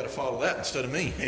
to follow that instead of me.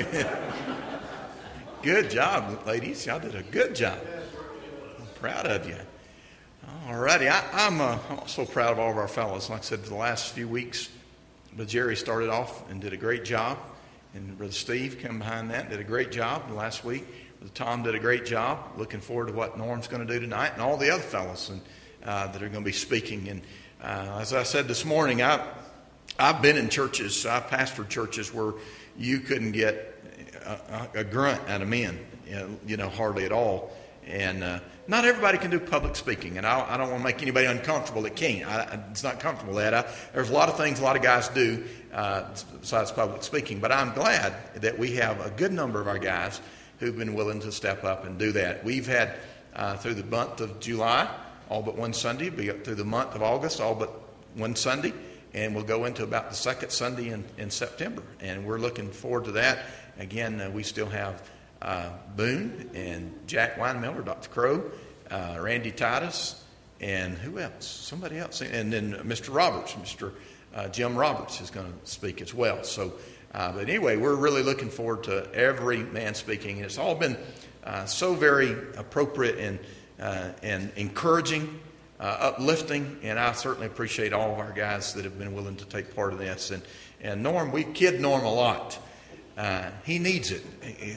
Good job, ladies. Y'all did a good job. I'm proud of you. All righty. I'm also proud of all of our fellows. Like I said, the last few weeks, Brother Jerry started off and did a great job. And Brother Steve came behind that and did a great job. And last week, Brother Tom did a great job. Looking forward to what Norm's going to do tonight and all the other fellows that are going to be speaking. And as I said this morning, I've been in churches, I've pastored churches where you couldn't get a grunt out of men, hardly at all. And not everybody can do public speaking, and I don't want to make anybody uncomfortable that can't. It's not comfortable that. There's a lot of things a lot of guys do besides public speaking, but I'm glad that we have a good number of our guys who've been willing to step up and do that. We've had through the month of July, all but one Sunday, be up through the month of August, all but one Sunday, and we'll go into about the second Sunday in September, and we're looking forward to that. Again, we still have Boone and Jack Weinmiller, Dr. Crow, Randy Titus, and who else? Somebody else. And then Mr. Roberts, Mr. Jim Roberts is going to speak as well. So, but anyway, we're really looking forward to every man speaking. And it's all been so very appropriate and encouraging, uplifting, and I certainly appreciate all of our guys that have been willing to take part in this. And Norm, we kid Norm a lot. He needs it.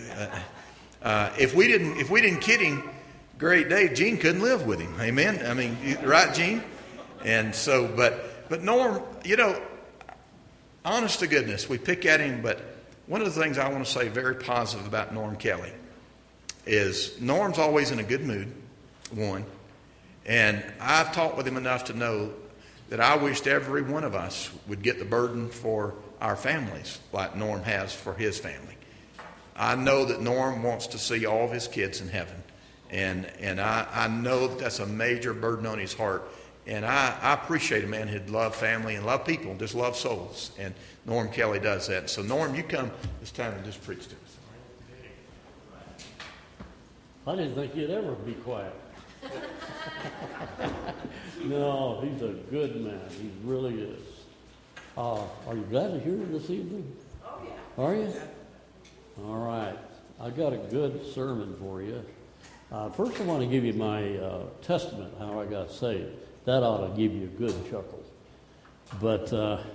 If we didn't kid him, great day, Gene couldn't live with him. Amen. I mean, right, Gene? And so, but Norm, honest to goodness, we pick at him. But one of the things I want to say very positive about Norm Kelly is Norm's always in a good mood. One, and I've talked with him enough to know that I wished every one of us would get the burden for our families like Norm has for his family. I know that Norm wants to see all of his kids in heaven, and I know that that's a major burden on his heart, and I appreciate a man who'd love family and love people, just love souls, and Norm Kelly does that. So Norm, you come this time and just preach to us. I didn't think you'd ever be quiet. No, he's a good man. He really is. Are you glad to hear this evening? Oh, yeah. Are you? All right. I got a good sermon for you. First, I want to give you my testament, how I got saved. That ought to give you a good chuckle. But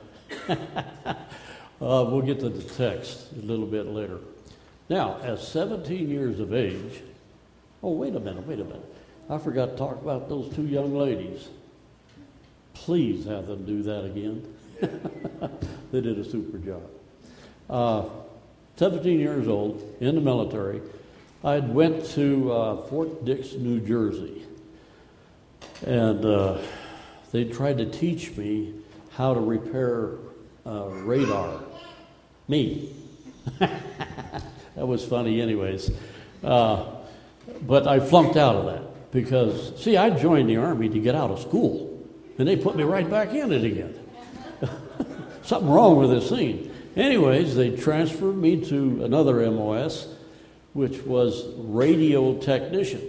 we'll get to the text a little bit later. Now, at 17 years of age, wait a minute. I forgot to talk about those two young ladies. Please have them do that again. They did a super job. 17 years old, in the military. I went to Fort Dix, New Jersey. And they tried to teach me how to repair radar. Me. That was funny anyways. But I flunked out of that because, I joined the Army to get out of school, and they put me right back in it again. Something wrong with this thing. Anyways, they transferred me to another MOS, which was radio technician.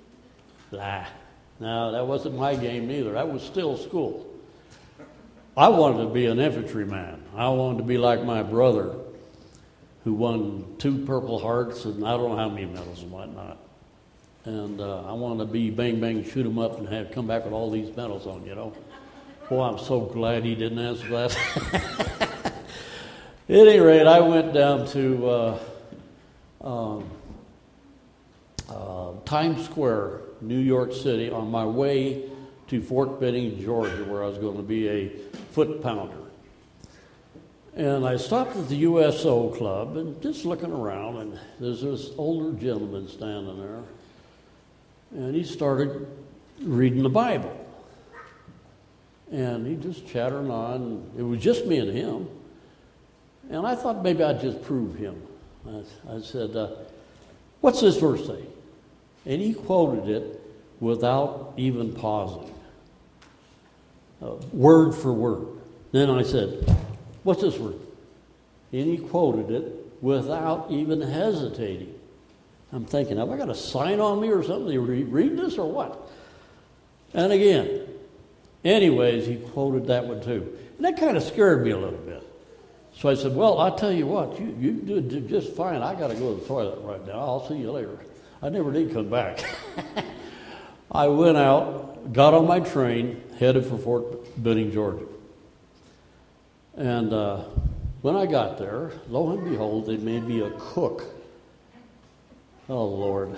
No, that wasn't my game neither. That was still school. I wanted to be an infantryman. I wanted to be like my brother, who won 2 Purple Hearts and I don't know how many medals and whatnot. And I wanted to be bang, bang, shoot 'em up and come back with all these medals on, Boy, I'm so glad he didn't answer that. At any rate, I went down to Times Square, New York City, on my way to Fort Benning, Georgia, where I was going to be a foot pounder. And I stopped at the USO Club and just looking around, and there's this older gentleman standing there, and he started reading the Bible. And he just chattering on. It was just me and him. And I thought maybe I'd just prove him. I said, what's this verse say? And he quoted it without even pausing, word for word. Then I said, what's this word? And he quoted it without even hesitating. I'm thinking, have I got a sign on me or something? You read this or what? And again. Anyways, he quoted that one too. And that kind of scared me a little bit. So I said, well, I'll tell you what, you did just fine. I got to go to the toilet right now. I'll see you later. I never did come back. I went out, got on my train, headed for Fort Benning, Georgia. And when I got there, lo and behold, they made me a cook. Oh, Lord.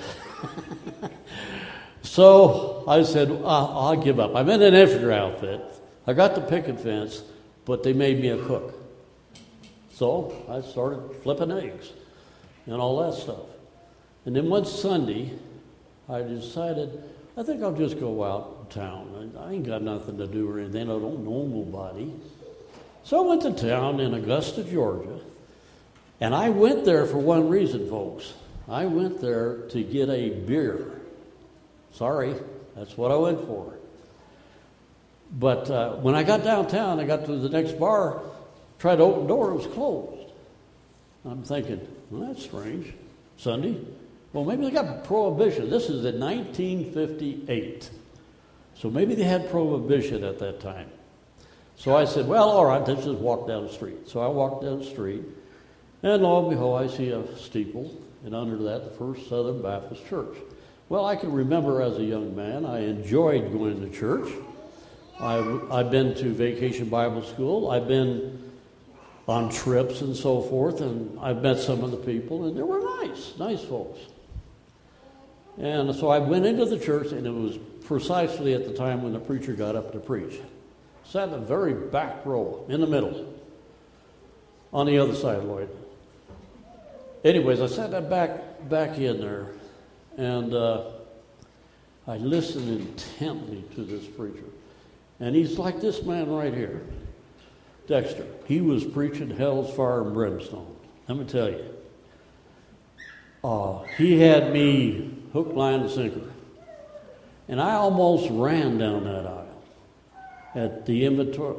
So I said, I'll give up. I'm in an infantry outfit. I got the picket fence, but they made me a cook. So I started flipping eggs and all that stuff. And then one Sunday, I decided, I think I'll just go out of town. I ain't got nothing to do or anything. I don't know nobody. So I went to town in Augusta, Georgia. And I went there for one reason, folks. I went there to get a beer. Sorry, that's what I went for. But when I got downtown, I got to the next bar, tried to open the door, it was closed. I'm thinking, well, that's strange. Sunday? Well, maybe they got prohibition. This is in 1958. So maybe they had prohibition at that time. So I said, well, all right, let's just walk down the street. So I walked down the street, and lo and behold, I see a steeple, and under that, the First Southern Baptist Church. Well, I can remember as a young man, I enjoyed going to church. I've been to Vacation Bible School. I've been on trips and so forth, and I've met some of the people, and they were nice folks. And so I went into the church, and it was precisely at the time when the preacher got up to preach. Sat in the very back row, in the middle, on the other side, Lloyd. Anyways, I sat that back in there, and I listened intently to this preacher. And he's like this man right here, Dexter. He was preaching hell's fire and brimstone. Let me tell you. He had me hook, line, and sinker. And I almost ran down that aisle at the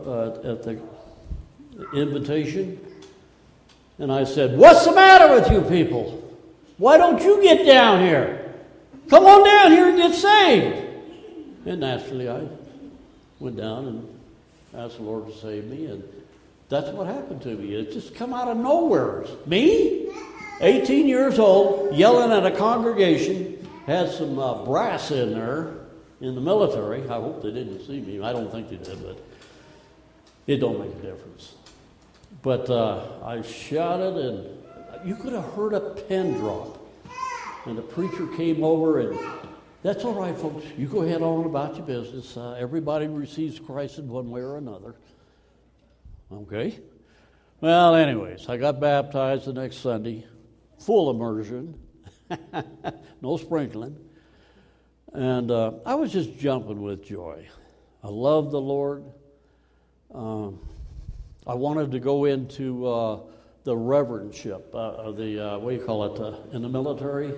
invitation. And I said, what's the matter with you people? Why don't you get down here? Come on down here and get saved. And naturally, I went down and asked the Lord to save me. And that's what happened to me. It just come out of nowhere. Me, 18 years old, yelling at a congregation, had some brass in there in the military. I hope they didn't see me. I don't think they did, but it don't make a difference. But I shouted, and you could have heard a pin drop. And the preacher came over, and that's all right, folks. You go ahead on about your business. Everybody receives Christ in one way or another. Okay? Well, anyways, I got baptized the next Sunday, full immersion, no sprinkling. And I was just jumping with joy. I loved the Lord. I wanted to go into the reverendship, what do you call it, in the military?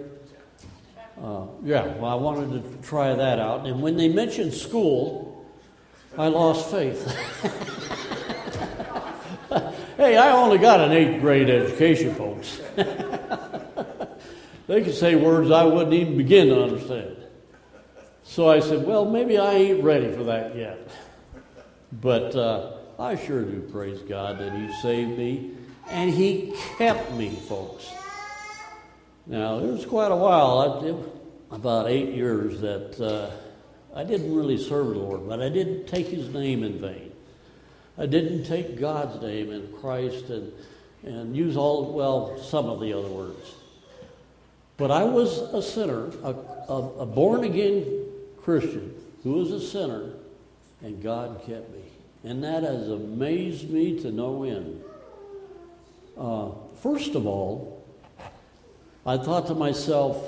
I wanted to try that out. And when they mentioned school, I lost faith. Hey, I only got an 8th grade education, folks. They could say words I wouldn't even begin to understand. So I said, well, maybe I ain't ready for that yet. But I sure do praise God that He saved me, and He kept me, folks. Now, it was quite a while, about 8 years, that I didn't really serve the Lord, but I didn't take His name in vain. I didn't take God's name in Christ and use some of the other words. But I was a sinner, a born-again Christian who was a sinner, and God kept me. And that has amazed me to no end. First of all, I thought to myself,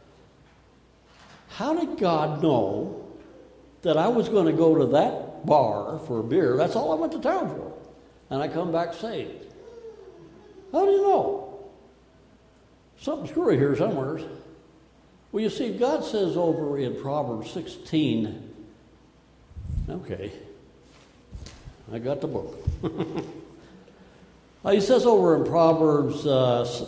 how did God know that I was going to go to that bar for a beer? That's all I went to town for. And I come back saved. How do you know? Something screwy here somewhere. Well, you see, God says over in Proverbs 16, okay, I got the book. He says over in Proverbs, that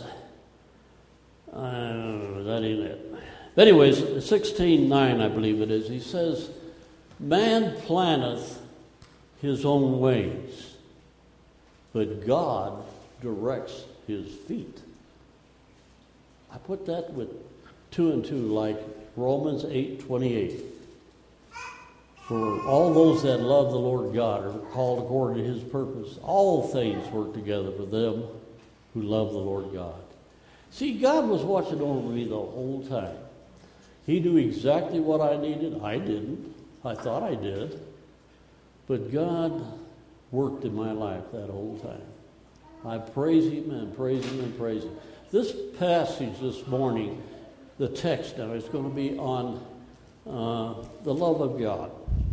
ain't it. But anyways, 16:9, I believe it is, he says, man planneth his own ways, but God directs his feet. I put that with 2 and 2, like Romans 8:28. For all those that love the Lord God are called according to his purpose. All things work together for them who love the Lord God. See, God was watching over me the whole time. He knew exactly what I needed. I didn't. I thought I did. But God worked in my life that whole time. I praise him and praise him and praise him. This passage this morning, the text now, is going to be on the love of God.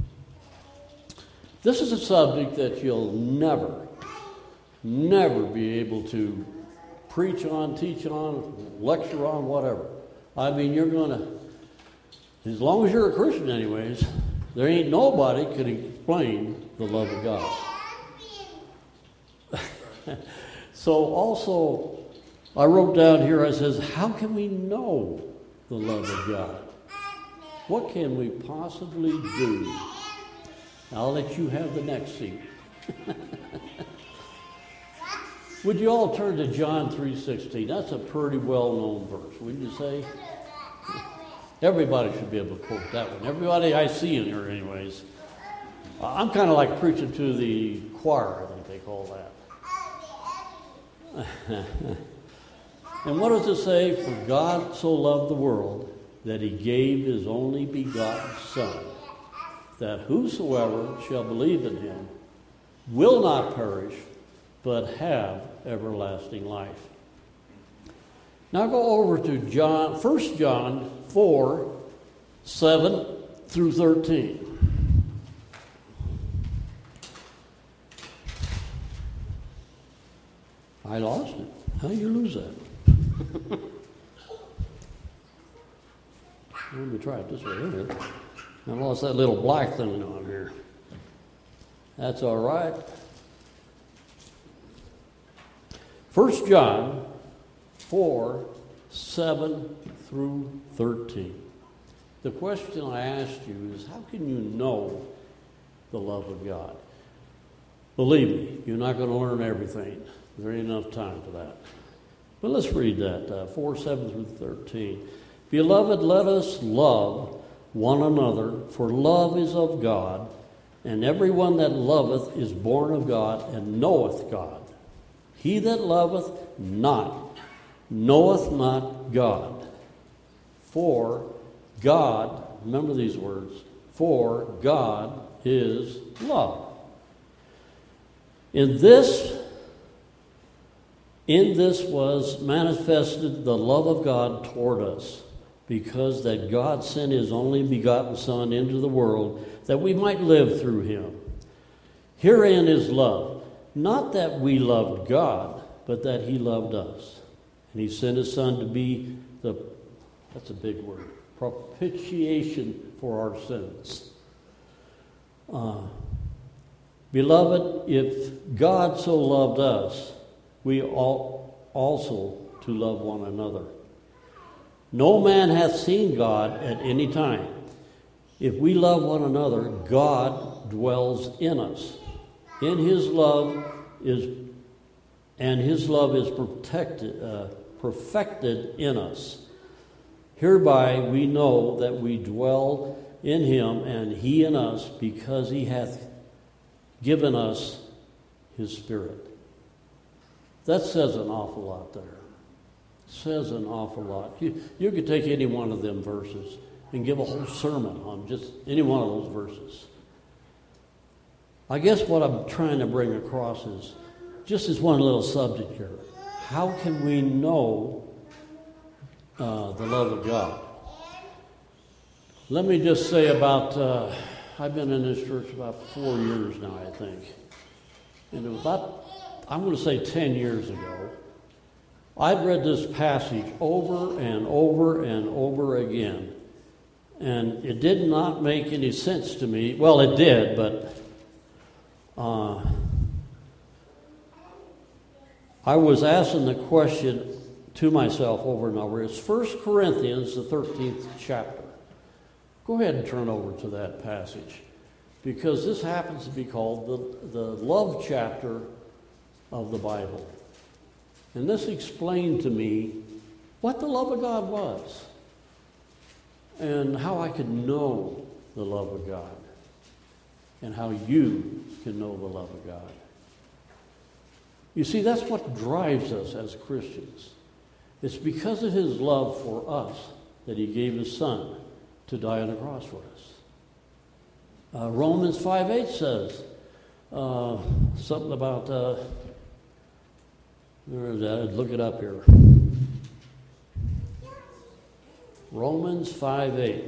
This is a subject that you'll never be able to preach on, teach on, lecture on, whatever. I mean, you're going to, as long as you're a Christian anyways, there ain't nobody could explain the love of God. So also, I wrote down here, I says, how can we know the love of God? What can we possibly do? I'll let you have the next seat. Would you all turn to John 3:16? That's a pretty well-known verse, wouldn't you say? Everybody should be able to quote that one. Everybody I see in here anyways. I'm kind of like preaching to the choir, I think they call that. And what does it say? For God so loved the world that he gave his only begotten Son, that whosoever shall believe in him will not perish, but have everlasting life. Now go over to 1 John 4:7-13. I lost it. How do you lose that? Let me try it this way. Here. I lost that little black thing on here. That's all right. 1 John 4:7-13. The question I asked you is, how can you know the love of God? Believe me, you're not going to learn everything. There ain't enough time for that. But let's read that, 4:7-13. Beloved, let us love one another, for love is of God, and everyone that loveth is born of God and knoweth God. He that loveth not knoweth not God. For God, remember these words, for God is love. In this was manifested the love of God toward us, because that God sent his only begotten Son into the world, that we might live through him. Herein is love, not that we loved God, but that he loved us. And he sent his Son to be that's a big word, propitiation for our sins. Beloved, if God so loved us, we ought also to love one another. No man hath seen God at any time. If we love one another, God dwells in us. In his love is perfected in us. Hereby we know that we dwell in him, and he in us, because he hath given us his Spirit. That says an awful lot there. Says an awful lot. You could take any one of them verses and give a whole sermon on just any one of those verses. I guess what I'm trying to bring across is just as one little subject here. How can we know the love of God? Let me just say about, I've been in this church about 4 years now, I think. And about, I'm going to say 10 years ago, I'd read this passage over and over and over again. And it did not make any sense to me. Well, it did, but I was asking the question to myself over and over. It's 1 Corinthians, the 13th chapter. Go ahead and turn over to that passage, because this happens to be called the love chapter of the Bible. And this explained to me what the love of God was and how I could know the love of God and how you can know the love of God. You see, that's what drives us as Christians. It's because of his love for us that he gave his son to die on the cross for us. Romans 5:8 says something about, where is that? I'd look it up here. Romans 5:8.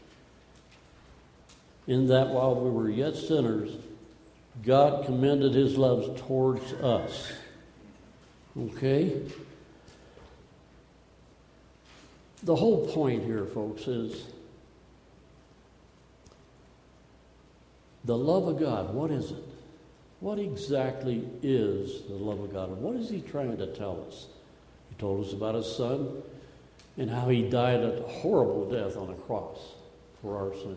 In that while we were yet sinners, God commended his love towards us. Okay? The whole point here, folks, is the love of God. What is it? What exactly is the love of God? And what is he trying to tell us? He told us about his son and how he died a horrible death on a cross for our sins.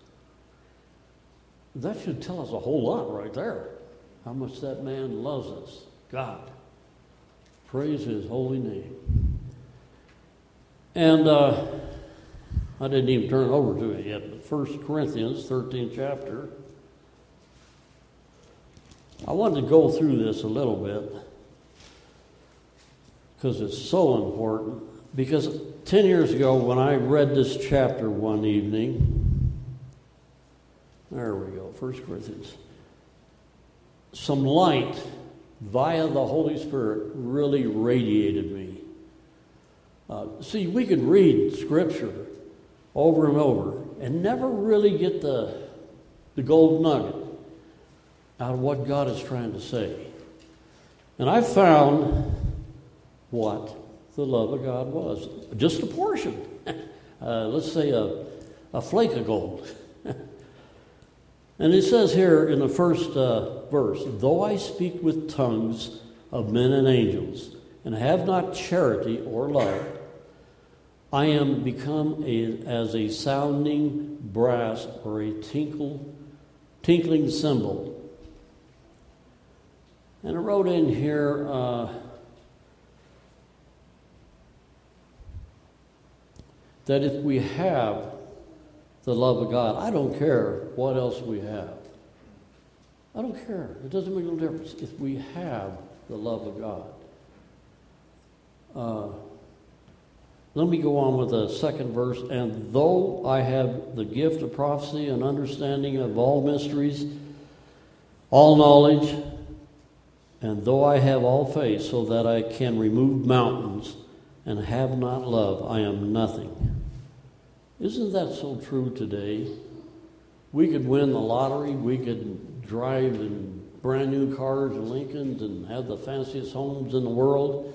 That should tell us a whole lot right there. How much that man loves us. God. Praise his holy name. And I didn't even turn it over to it yet, but 1 Corinthians, 13th chapter. I wanted to go through this a little bit because it's so important. Because 10 years ago when I read this chapter one evening, there we go, 1 Corinthians, some light via the Holy Spirit really radiated me. See, we could read Scripture over and over and never really get the gold nugget out of what God is trying to say. And I found what the love of God was. Just a portion. Let's say a flake of gold. And it says here in the first verse, though I speak with tongues of men and angels, and have not charity or love, I am become as a sounding brass or a tinkling cymbal. And I wrote in here, that if we have the love of God, I don't care what else we have. I don't care. It doesn't make no difference if we have the love of God. Let me go on with the second verse. And though I have the gift of prophecy and understanding of all mysteries, all knowledge, and though I have all faith so that I can remove mountains and have not love, I am nothing. Isn't that so true today? We could win the lottery, we could drive in brand new cars and Lincolns and have the fanciest homes in the world.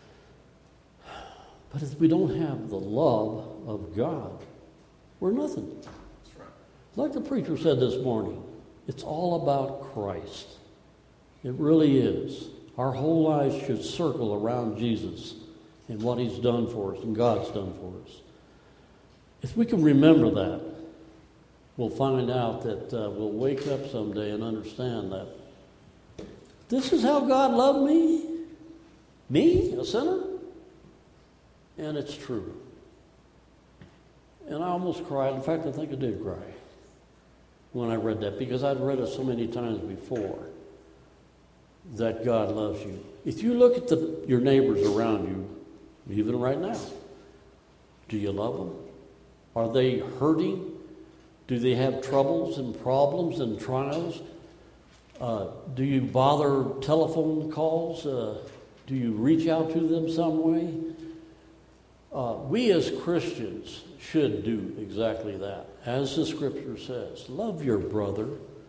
But if we don't have the love of God, we're nothing. That's right. Like the preacher said this morning, it's all about Christ. It really is. Our whole lives should circle around Jesus and what he's done for us and God's done for us. If we can remember that, we'll find out that we'll wake up someday and understand that this is how God loved me? Me, a sinner? And it's true. And I almost cried. In fact, I think I did cry when I read that, because I'd read it so many times before, that God loves you. If you look at your neighbors around you, even right now, do you love them? Are they hurting? Do they have troubles and problems and trials? Do you bother telephone calls? Do you reach out to them some way? We as Christians should do exactly that. As the Scripture says, love your brother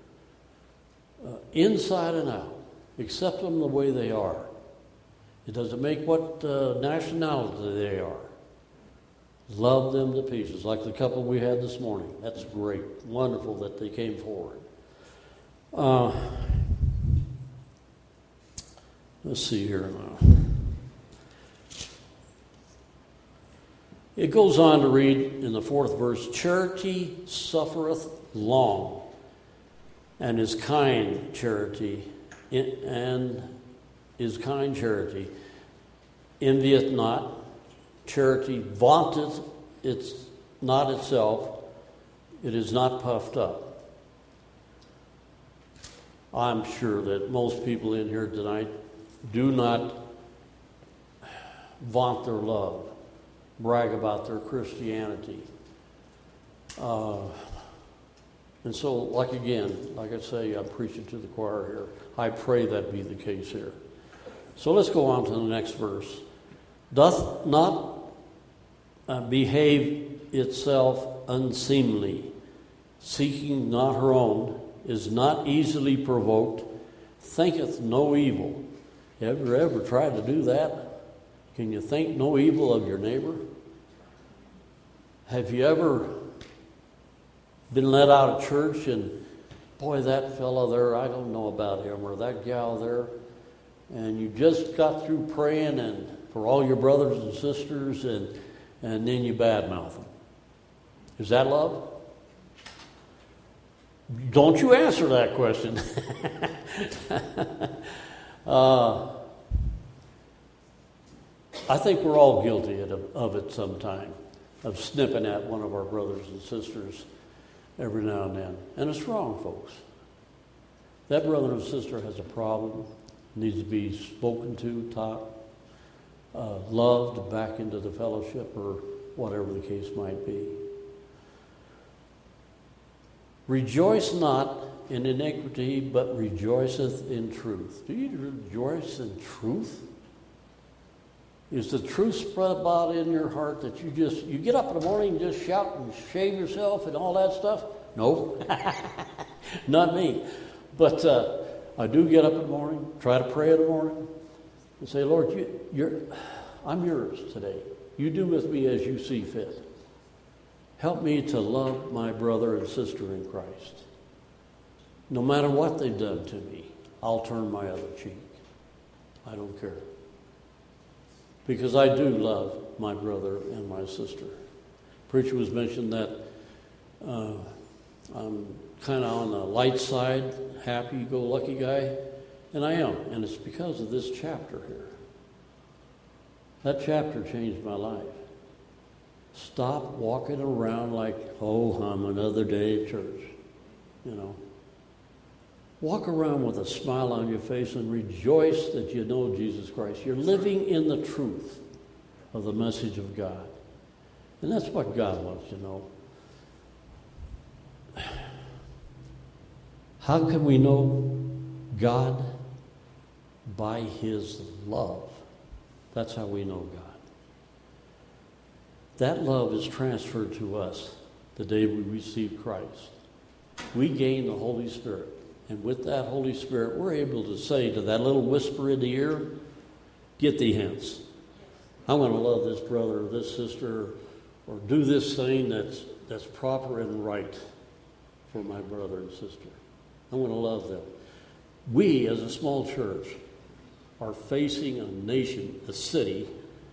inside and out. Accept them the way they are. It doesn't make what nationality they are. Love them to pieces, like the couple we had this morning. That's great. Wonderful that they came forward. Let's see here now. It goes on to read in the fourth verse, charity suffereth long, and is kind charity, and is kind charity. Envieth not. Charity vaunteth it's not itself. It is not puffed up. I'm sure that most people in here tonight do not vaunt their love, brag about their Christianity. And so, like I say, I'm preaching to the choir here. I pray that be the case here. So let's go on to the next verse. Doth not behave itself unseemly, seeking not her own, is not easily provoked, thinketh no evil. Ever tried to do that? Can you think no evil of your neighbor? Have you ever been let out of church and, boy, that fellow there, I don't know about him, or that gal there, and you just got through praying and for all your brothers and sisters, and then you badmouth them? Is that love? Don't you answer that question. I think we're all guilty of it sometime, of snipping at one of our brothers and sisters every now and then. And it's wrong, folks. That brother and sister has a problem, needs to be spoken to, taught, loved, back into the fellowship, or whatever the case might be. Rejoice not in iniquity, but rejoiceth in truth. Do you rejoice in truth? Is the truth spread about in your heart that you get up in the morning and just shout and shave yourself and all that stuff? No, not me. But I do get up in the morning, try to pray in the morning, and say, Lord, I'm yours today. You do with me as you see fit. Help me to love my brother and sister in Christ. No matter what they've done to me, I'll turn my other cheek. I don't care. Because I do love my brother and my sister. Preacher was mentioned that I'm kind of on the light side, happy-go-lucky guy, and I am. And it's because of this chapter here. That chapter changed my life. Stop walking around like, oh, I'm another day at church. You know. Walk around with a smile on your face and rejoice that you know Jesus Christ. You're living in the truth of the message of God. And that's what God wants you to know. How can we know God? By His love. That's how we know God. That love is transferred to us the day we receive Christ. We gain the Holy Spirit. And with that Holy Spirit, we're able to say to that little whisper in the ear, get thee hence. I'm going to love this brother or this sister, or do this thing that's proper and right for my brother and sister. I'm going to love them. We, as a small church, are facing a nation, a city,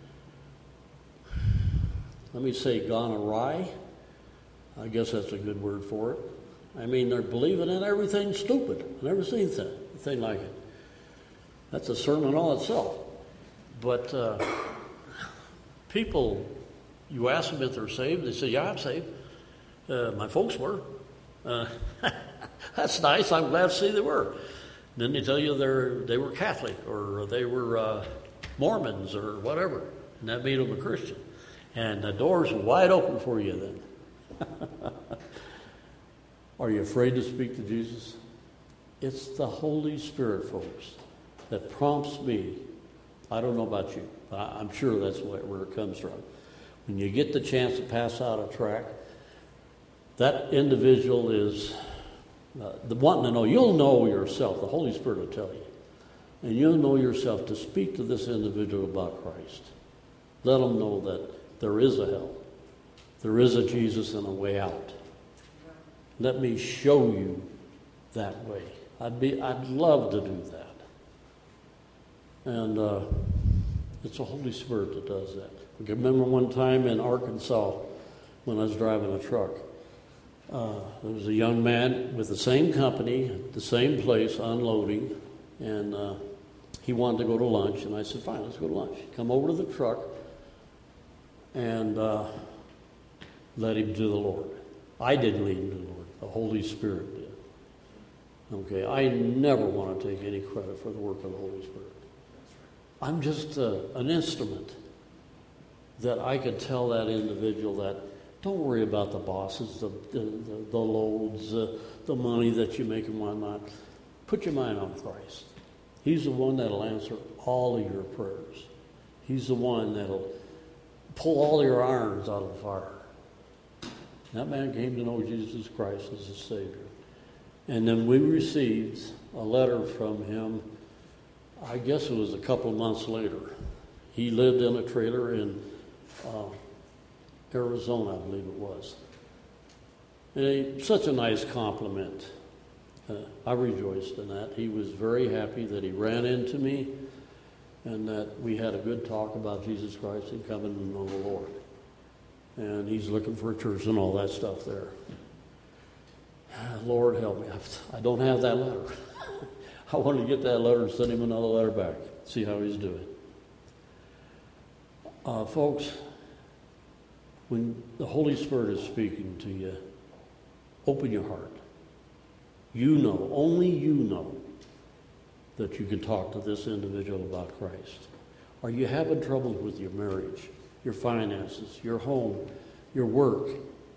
let me say, gone awry. I guess that's a good word for it. I mean, they're believing in everything stupid. I've never seen anything like it. That's a sermon all itself. But people, you ask them if they're saved, they say, yeah, I'm saved. My folks were. That's nice. I'm glad to see they were. Then they tell you they were Catholic, or they were Mormons, or whatever. And that made them a Christian. And the doors are wide open for you then. Are you afraid to speak to Jesus? It's the Holy Spirit, folks, that prompts me. I don't know about you, but I'm sure that's where it comes from. When you get the chance to pass out a tract, that individual is the wanting to know. You'll know yourself. The Holy Spirit will tell you. And you'll know yourself to speak to this individual about Christ. Let them know that there is a hell. There is a Jesus and a way out. Let me show you that way. I'd love to do that. And it's the Holy Spirit that does that. I can remember one time in Arkansas when I was driving a truck. There was a young man with the same company, the same place, unloading, and he wanted to go to lunch, and I said, fine, let's go to lunch. Come over to the truck and led him to the Lord. I didn't lead him to the Lord. The Holy Spirit did. Okay, I never want to take any credit for the work of the Holy Spirit. I'm just an instrument that I could tell that individual that don't worry about the bosses, the loads, the money that you make and whatnot. Put your mind on Christ. He's the one that'll answer all of your prayers. He's the one that'll pull all your irons out of the fire. That man came to know Jesus Christ as his Savior. And then we received a letter from him, I guess it was a couple of months later. He lived in a trailer in Arizona, I believe it was. And such a nice compliment. I rejoiced in that. He was very happy that he ran into me and that we had a good talk about Jesus Christ and coming to know the Lord. And he's looking for a church and all that stuff there. Lord help me. I don't have that letter. I want to get that letter and send him another letter back. See how he's doing. Folks, when the Holy Spirit is speaking to you, open your heart. You know, only you know, that you can talk to this individual about Christ. Are you having trouble with your marriage, your finances, your home, your work?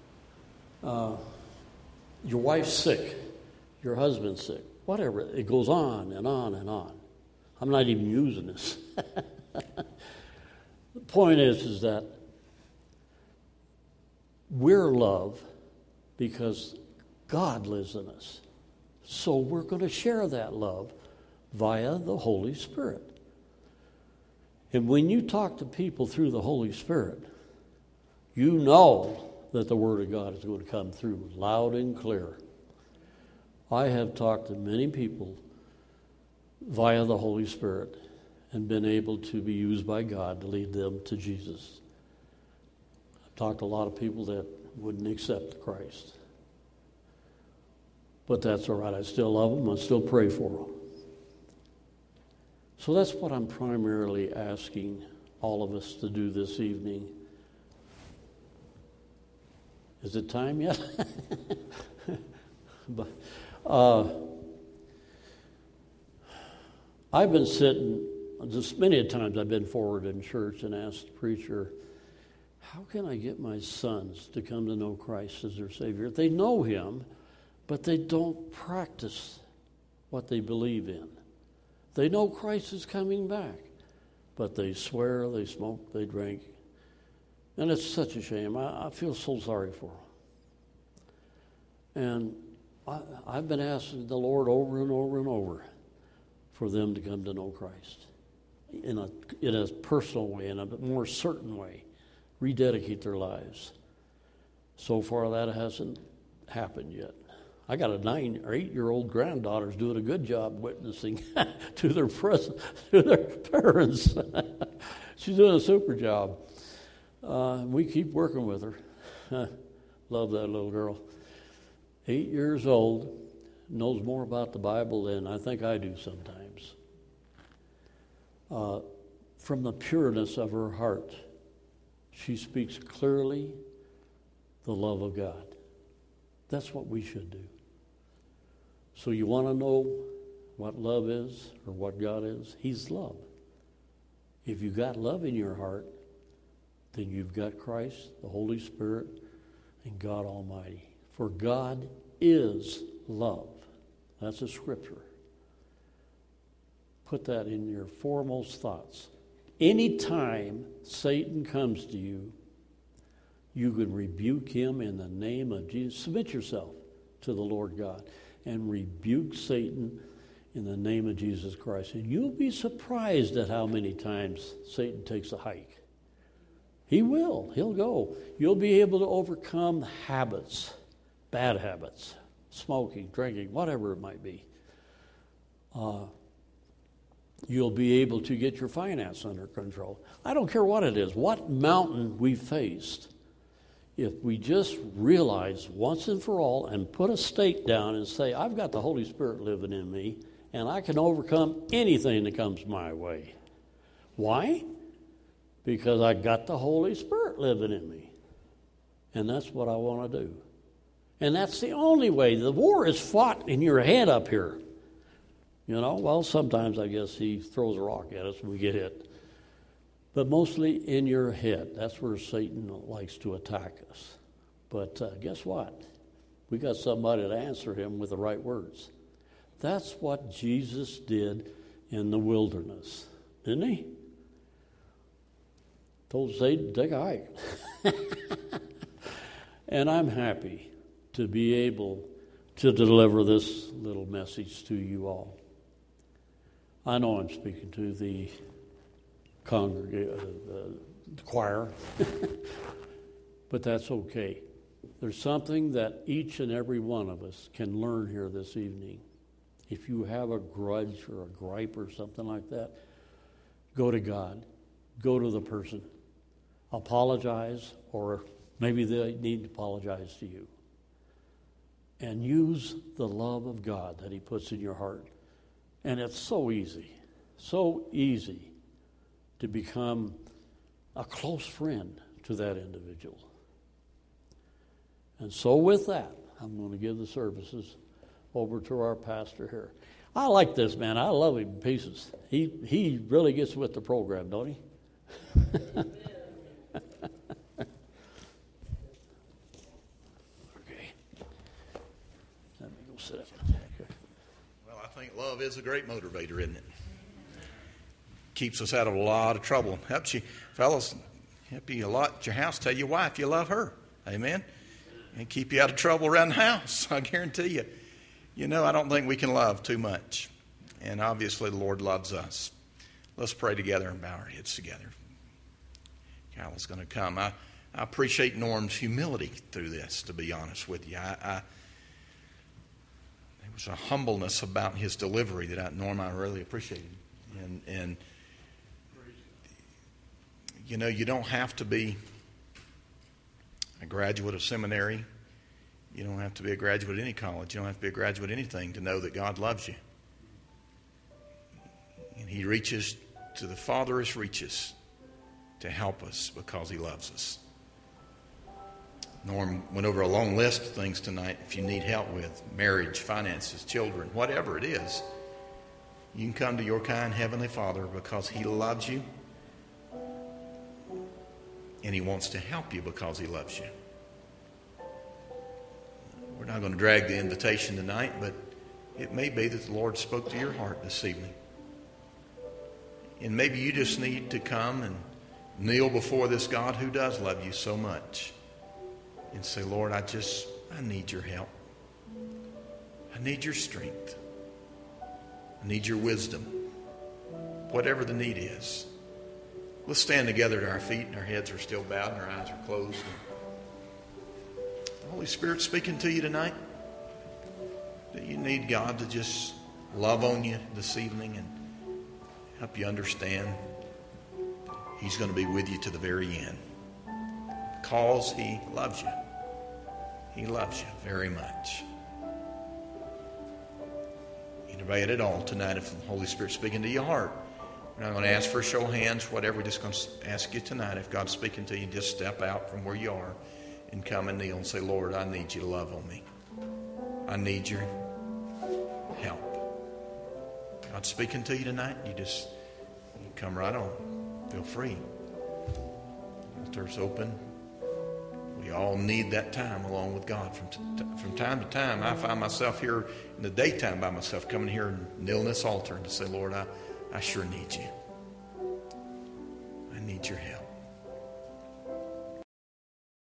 Your wife's sick, your husband's sick, whatever. It goes on and on and on. I'm not even using this. The point is that we're love because God lives in us. So we're going to share that love via the Holy Spirit. And when you talk to people through the Holy Spirit, you know that the Word of God is going to come through loud and clear. I have talked to many people via the Holy Spirit and been able to be used by God to lead them to Jesus. I've talked to a lot of people that wouldn't accept Christ. But that's all right. I still love them. I still pray for them. So that's what I'm primarily asking all of us to do this evening. Is it time yet? But, I've been sitting, just many times I've been forward in church and asked the preacher, how can I get my sons to come to know Christ as their Savior? They know Him, but they don't practice what they believe in. They know Christ is coming back, but they swear, they smoke, they drink. And it's such a shame. I feel so sorry for them. And I've been asking the Lord over and over and over for them to come to know Christ in a personal way, in a more certain way, rededicate their lives. So far, that hasn't happened yet. I got a 9 or 8-year-old granddaughter who's doing a good job witnessing to their parents. She's doing a super job. We keep working with her. Love that little girl. 8 years old, knows more about the Bible than I think I do sometimes. From the pureness of her heart, she speaks clearly the love of God. That's what we should do. So you want to know what love is or what God is? He's love. If you've got love in your heart, then you've got Christ, the Holy Spirit, and God Almighty. For God is love. That's a scripture. Put that in your foremost thoughts. Anytime Satan comes to you, you can rebuke him in the name of Jesus. Submit yourself to the Lord God and rebuke Satan in the name of Jesus Christ. And you'll be surprised at how many times Satan takes a hike. He will. He'll go. You'll be able to overcome habits, bad habits, smoking, drinking, whatever it might be. You'll be able to get your finance under control. I don't care what it is, what mountain we faced. If we just realize once and for all and put a stake down and say, I've got the Holy Spirit living in me, and I can overcome anything that comes my way. Why? Because I got the Holy Spirit living in me. And that's what I want to do. And that's the only way. The war is fought in your head up here. You know, well, sometimes I guess he throws a rock at us and we get hit. But mostly in your head. That's where Satan likes to attack us. But guess what? We got somebody to answer him with the right words. That's what Jesus did in the wilderness, didn't he? Told Satan to take a hike. And I'm happy to be able to deliver this little message to you all. I know I'm speaking to the choir, but that's okay. There's something that each and every one of us can learn here this evening. If you have a grudge or a gripe or something like that, go to God. Go to the person. Apologize, or maybe they need to apologize to you. And use the love of God that he puts in your heart. And it's so easy to become a close friend to that individual. And so with that, I'm going to give the services over to our pastor here. I like this man. I love him in pieces. He really gets with the program, don't he? Okay. Let me go sit up. Well, I think love is a great motivator, isn't it? Keeps us out of a lot of trouble. Helps you, fellas, help you a lot at your house. Tell your wife you love her. Amen. And keep you out of trouble around the house. I guarantee you. You know, I don't think we can love too much. And obviously the Lord loves us. Let's pray together and bow our heads together. Carol's going to come. I appreciate Norm's humility through this, to be honest with you. There was a humbleness about his delivery that Norm, I really appreciated. And you know, you don't have to be a graduate of seminary. You don't have to be a graduate of any college. You don't have to be a graduate of anything to know that God loves you. And he reaches to the farthest reaches to help us because he loves us. Norm went over a long list of things tonight. If you need help with marriage, finances, children, whatever it is, you can come to your kind Heavenly Father because he loves you. And he wants to help you because he loves you. We're not going to drag the invitation tonight, but it may be that the Lord spoke to your heart this evening. And maybe you just need to come and kneel before this God who does love you so much and say, Lord, I need your help. I need your strength. I need your wisdom. Whatever the need is. Let's stand together to our feet and our heads are still bowed and our eyes are closed. The Holy Spirit speaking to you tonight. Do you need God to just love on you this evening and help you understand he's going to be with you to the very end? Because he loves you. He loves you very much. Anybody at all tonight, if the Holy Spirit's speaking to your heart, we're not going to ask for a show of hands, whatever. We're just going to ask you tonight, if God's speaking to you, just step out from where you are and come and kneel and say, Lord, I need you to love on me. I need your help. God's speaking to you tonight. You come right on. Feel free. The altar's open. We all need that time along with God. From time to time, I find myself here in the daytime by myself, coming here and kneeling this altar and to say, Lord, I sure need you. I need your help.